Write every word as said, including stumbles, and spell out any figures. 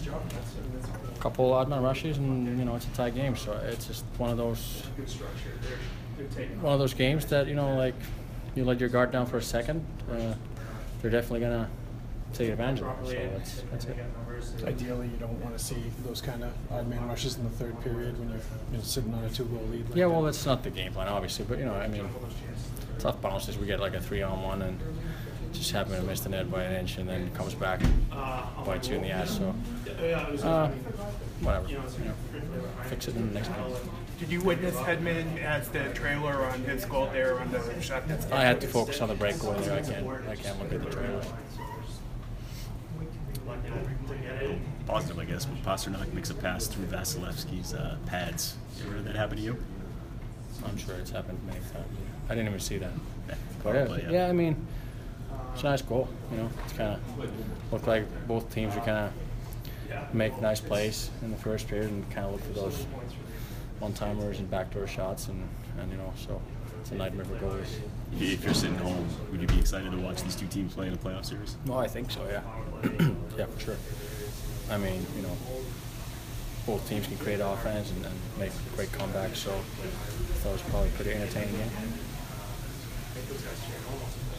a couple odd man rushes, and you know it's a tie game, so it's just one of those one of those games that you know like you let your guard down for a second, uh, they're definitely gonna take advantage of it. So that's that's it. Ideally, you don't want to see those kind of odd man rushes in the third period when you're you know, sitting on a two goal lead. Like yeah, that. well, that's not the game plan, obviously, but you know, I mean, tough bounces. We get like a three on one and just happen to miss the net by an inch, and then it comes back, bites you in the ass. So, uh, whatever, you know, fix it in the next game. Did you witness Hedman as the trailer on his goal there on the shot? That's I had to focus on the break goal there. I can't, I can't look at the trailer. Positive, I guess, when Pasternak makes a pass through Vasilevsky's uh, pads. Ever had that happen to you? I'm sure it's happened many times. I didn't even see that. Yeah, But yeah, probably, yeah, I mean, it's a nice goal. You know, it's kind of looked like both teams are kind of make nice plays in the first period and kind of look for those one-timers and backdoor shots, and, and you know, so it's a nightmare for goalies. If you're sitting home, would you be excited to watch these two teams play in a playoff series? Well, I think so, yeah. Yeah, for sure. I mean, you know, both teams can create offense and, and make great comebacks, so I thought it was probably a pretty entertaining game.